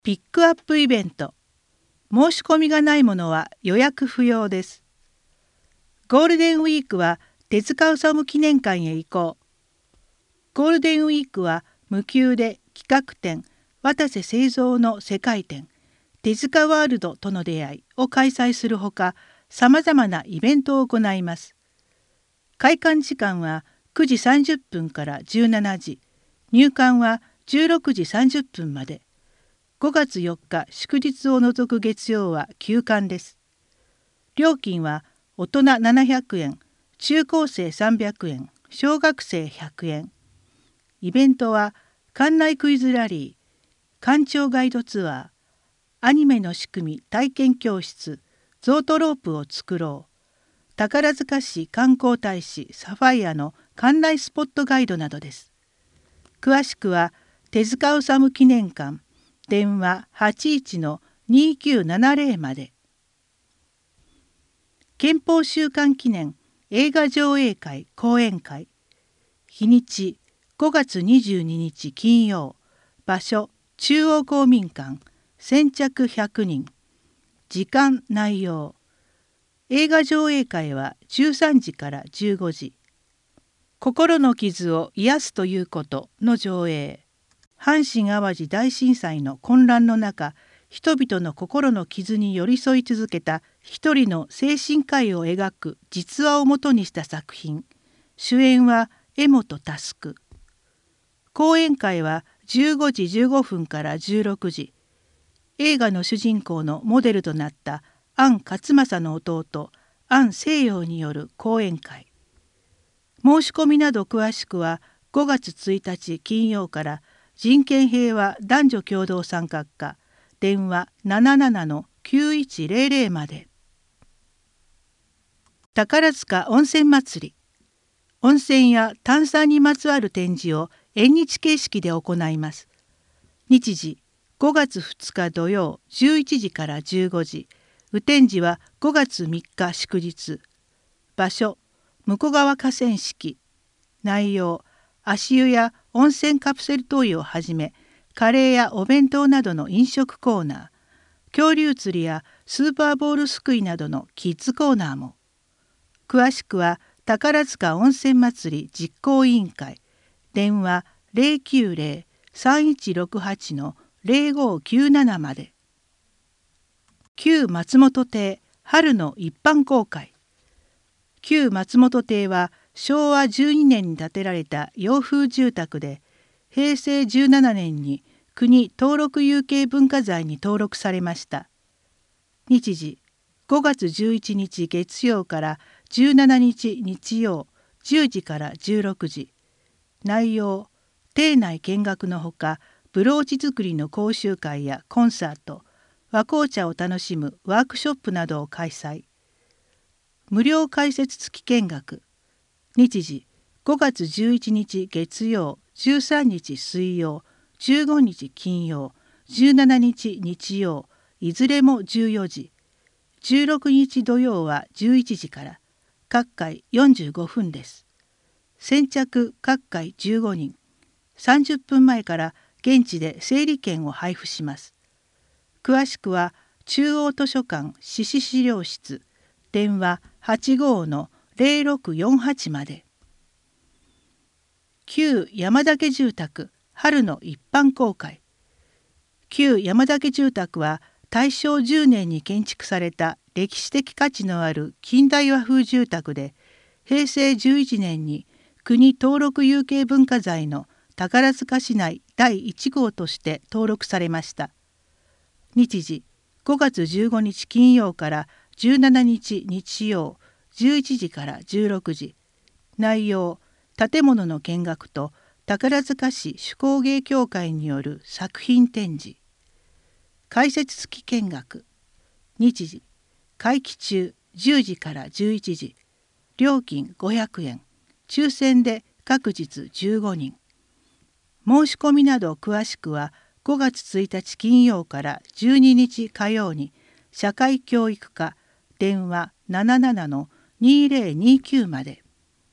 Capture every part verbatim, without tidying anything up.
ピックアップイベント。申し込みがないものは予約不要です。ゴールデンウィークは手塚治虫記念館へ行こう。ゴールデンウィークは無給で企画展、渡瀬製造の世界展、手塚ワールドとの出会いを開催するほか、さまざまなイベントを行います。開館時間はくじさんじゅっぷんからじゅうしちじ、入館はじゅうろくじさんじゅっぷんまで。ごがつよっか祝日を除く月曜は休館です。料金は大人ななひゃくえん、中高生さんびゃくえん、小学生ひゃくえん。イベントは館内クイズラリー、館長ガイドツアー、アニメの仕組み体験教室、ゾートロープを作ろう、宝塚市観光大使サファイアの館内スポットガイドなどです。詳しくは手塚治虫記念館、電話 はちいちのにきゅうななぜろ まで。憲法週間記念映画上映会講演会。日にちごがつにじゅうににち金曜。場所中央公民館。先着ひゃくにん。時間内容。映画上映会はじゅうさんじからじゅうごじ。心の傷を癒すということの上映。阪神・淡路大震災の混乱の中、人々の心の傷に寄り添い続けた一人の精神科医を描く実話をもとにした作品。主演は江本佑。講演会はじゅうごじじゅうごふんからじゅうろくじ。映画の主人公のモデルとなった庵勝正の弟庵西洋による講演会。申し込みなど詳しくはごがつついたち金曜から人権平和男女共同参画課、電話 ななななのきゅういちぜろぜろ まで。宝塚温泉祭り。温泉や炭酸にまつわる展示を縁日形式で行います。日時ごがつふつか土曜じゅういちじからじゅうごじ。雨天時はごがつみっか祝日。場所向川河川敷。内容足湯や温泉カプセルトイをはじめカレーやお弁当などの飲食コーナー、恐竜釣りやスーパーボールすくいなどのキッズコーナーも。詳しくは宝塚温泉祭り実行委員会、電話 ゼロきゅうゼロ さんいちろくはち のゼロごきゅうなな まで。旧松本邸春の一般公開。旧松本邸はしょうわじゅうにねんに建てられた洋風住宅で、へいせいじゅうななねんに国登録有形文化財に登録されました。日時ごがつじゅういちにち月曜からじゅうしちにち日曜じゅうじからじゅうろくじ。内容邸内見学のほか、ブローチ作りの講習会やコンサート、和紅茶を楽しむワークショップなどを開催。無料解説付き見学。日時ごがつじゅういちにち月曜、じゅうさんにち水曜、じゅうごにち金曜、じゅうしちにち日曜、いずれもじゅうよじ。じゅうろくにち土曜はじゅういちじから。各回よんじゅうごふんです。先着各回じゅうごにん。さんじゅっぷんまえから現地で整理券を配布します。詳しくは中央図書館志士資料室、電話 はちごのゼロろくよんはち まで。旧山田家住宅春の一般公開。旧山田家住宅はたいしょうじゅうねんに建築された歴史的価値のある近代和風住宅で、へいせいじゅういちねんに国登録有形文化財の宝塚市内だいいちごうとして登録されました。日時ごがつじゅうごにち金曜からじゅうしちにち日曜じゅういちじからじゅうろくじ。内容建物の見学と宝塚市手工芸協会による作品展示。解説付き見学。日時会期中じゅうじからじゅういちじ。料金ごひゃくえん。抽選で各日じゅうごにん。申し込みなど詳しくはごがつついたち金曜からじゅうににち火曜に社会教育課、電話 ななななのにぜろにきゅう まで。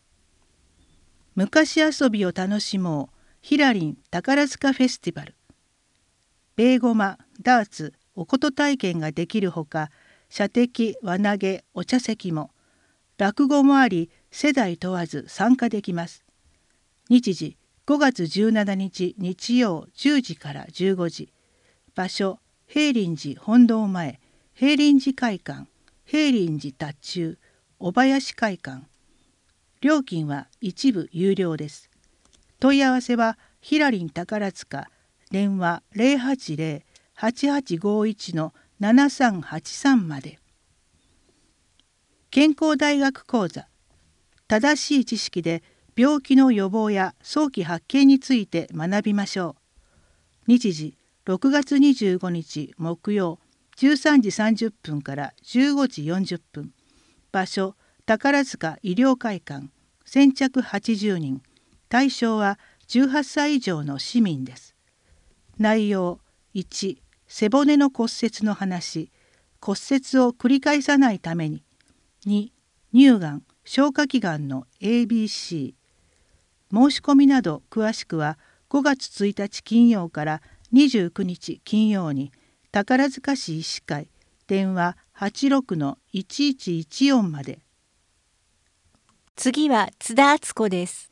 昔遊びを楽しもうひらりん宝塚フェスティバル。ベーゴマダーツ、おこと体験ができるほか、射的、輪投げ、お茶席も、落語もあり、世代問わず参加できます。日時、ごがつじゅうしちにち日曜じゅうじからじゅうごじ。場所、平林寺本堂前、平林寺会館、平林寺達中、小林会館。料金は一部有料です。問い合わせは、ひらりん宝塚、電話 ゼロはちゼロ はちはちごいち ななさんはちさん まで。健康大学講座。正しい知識で病気の予防や早期発見について学びましょう。日時、ろくがつにじゅうごにち木曜じゅうさんじさんじゅっぷんからじゅうごじよんじゅっぷん。場所、宝塚医療会館、先着はちじゅうにん。対象はじゅうはっさい以上の市民です。内容いち、背骨の骨折の話、骨折を繰り返さないために。に、乳がん、消化器がんの エービーシー。申し込みなど詳しくはごがつついたち金曜からにじゅうくにち金曜に宝塚市医師会、電話 はちろくのいちいちいちよん まで。 次は津田敦子です。